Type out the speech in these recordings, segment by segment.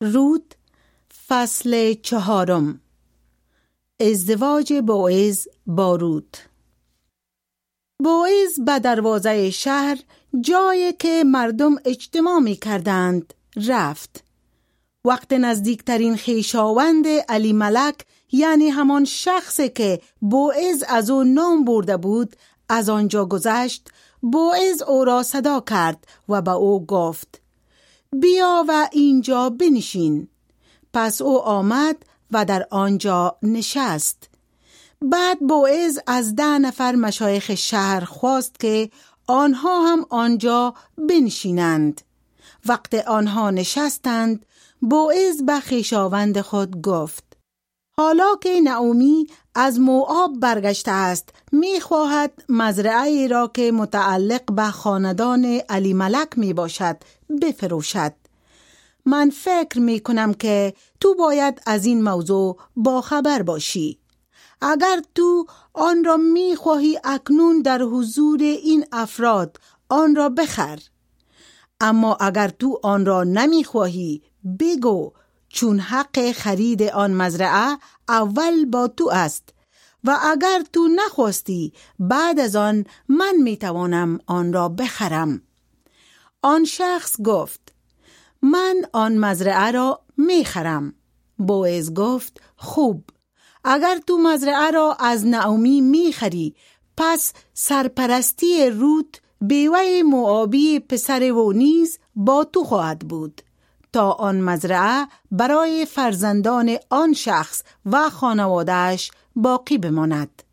رود فصل 4. ازدواج بوئز با رود. بوئز به دروازه شهر، جایی که مردم اجتماع می کردند، رفت. وقت نزدیکترین خویشاوند الیملک، یعنی همان شخصی که بوئز از او نام برده بود، از آنجا گذشت. بوئز او را صدا کرد و به او گفت: بیا و اینجا بنشین. پس او آمد و در آنجا نشست. بعد بوئز از 10 نفر مشایخ شهر خواست که آنها هم آنجا بنشینند. وقت آنها نشستند، بوئز به خویشاوند خود گفت: حالا که نعومی از موآب برگشته است، می‌خواهد مزرعه‌ای را که متعلق به خاندان الیملک می باشد بفروشد. من فکر می کنم که تو باید از این موضوع باخبر باشی. اگر تو آن را می خواهی، اکنون در حضور این افراد آن را بخر. اما اگر تو آن را نمی خواهی، بگو، چون حق خرید آن مزرعه اول با تو است و اگر تو نخواستی، بعد از آن من می توانم آن را بخرم. آن شخص گفت: من آن مزرعه را می خرم. بوئز گفت: خوب، اگر تو مزرعه را از نعومی می خری، پس سرپرستی رود بیوه موآبی پسر و نیز با تو خواهد بود، تا آن مزرعه برای فرزندان آن شخص و خانواده‌اش باقی بماند.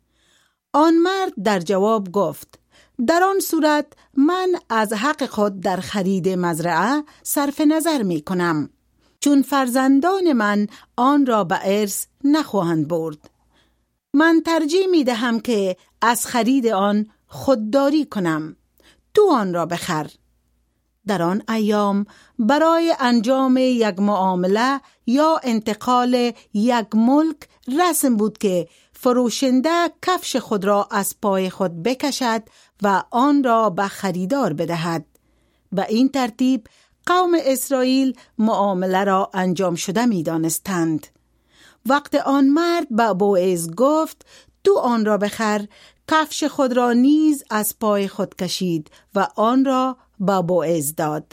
آن مرد در جواب گفت: در آن صورت من از حق خود در خرید مزرعه صرف نظر می کنم، چون فرزندان من آن را به ارث نخواهند برد. من ترجیح می دهم که از خرید آن خودداری کنم. تو آن را بخر. در آن ایام برای انجام یک معامله یا انتقال یک ملک رسم بود که فروشنده کفش خود را از پای خود بکشد و آن را به خریدار بدهد. به این ترتیب قوم اسرائیل معامله را انجام شده می دانستند. وقت آن مرد به بوئز گفت: تو آن را بخر، کفش خود را نیز از پای خود کشید و آن را به بوئز داد.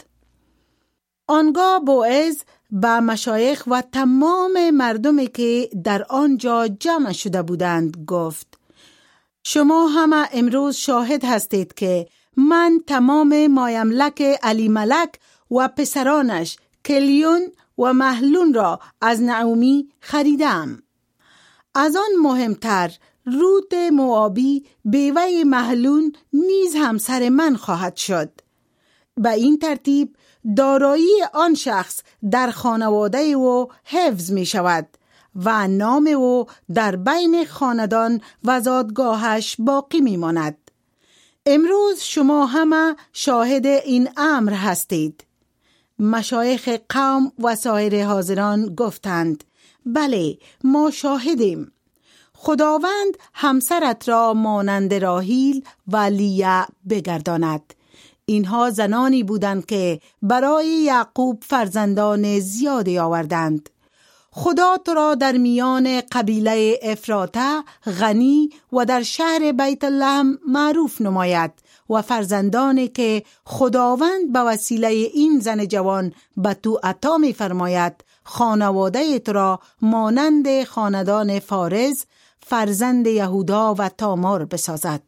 آنگاه بوئز به مشایخ و تمام مردمی که در آنجا جمع شده بودند گفت: شما همه امروز شاهد هستید که من تمام مایملک الیملک و پسرانش کلیون و مهلون را از نعومی خریدم. از آن مهمتر، رود موآبی بیوه مهلون نیز همسر من خواهد شد. به این ترتیب دارایی آن شخص در خانواده او حفظ می شود و نام او در بین خاندان و زادگاهش باقی می ماند. امروز شما همه شاهد این امر هستید. مشایخ قوم و سایر حاضران گفتند: بله، ما شاهدیم. خداوند همسرت را مانند راهیل و لیه بگرداند. اینها زنانی بودند که برای یعقوب فرزندان زیادی آوردند. خدا تو را در میان قبیله افراطه غنی و در شهر بیت لحم معروف نماید و فرزندانی که خداوند به وسیله این زن جوان به تو عطا می فرماید، خانواده تو را مانند خاندان فارز فرزند یهودا و تامار بسازد.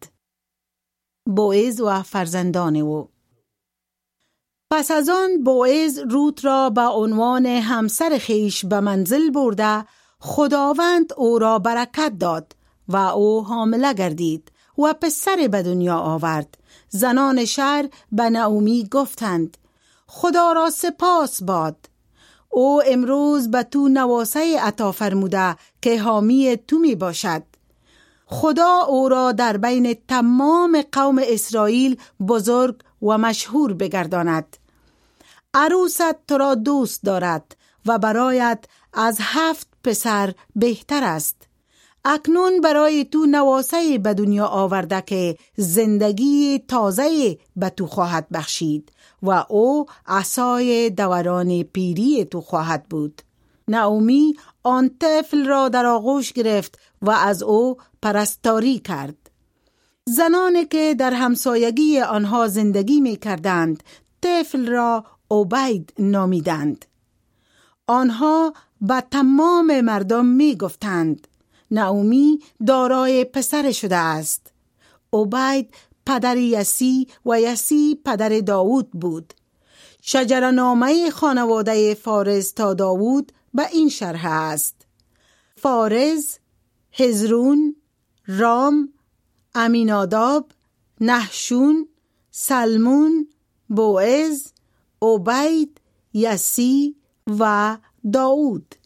بوئز و فرزندان او. پس از آن بوئز رود را به عنوان همسر خیش به منزل برده، خداوند او را برکت داد و او حامله گردید و پسر به دنیا آورد. زنان شهر به نعومی گفتند: خدا را سپاس باد. او امروز به تو نواسه عطا فرموده که حامی تو می باشد. خدا او را در بین تمام قوم اسرائیل بزرگ و مشهور بگرداند. عروست تو را دوست دارد و برایت از 7 پسر بهتر است. اکنون برای تو نواسه به دنیا آورده که زندگی تازه به تو خواهد بخشید و او عصای دوران پیری تو خواهد بود. نعومی آن طفل را در آغوش گرفت و از او پرستاری کرد. زنانی که در همسایگی آنها زندگی می کردند طفل را عبید نامیدند. آنها به تمام مردم می گفتند نعومی دارای پسر شده است. عبید پدر یسی و یسی پدر داوود بود. شجره‌نامه خانواده فارز تا داوود به این شرح است: فارز، هزرون، رام، امیناداب، نحشون، سلمون، بوعز، عبید، یسی و داوود.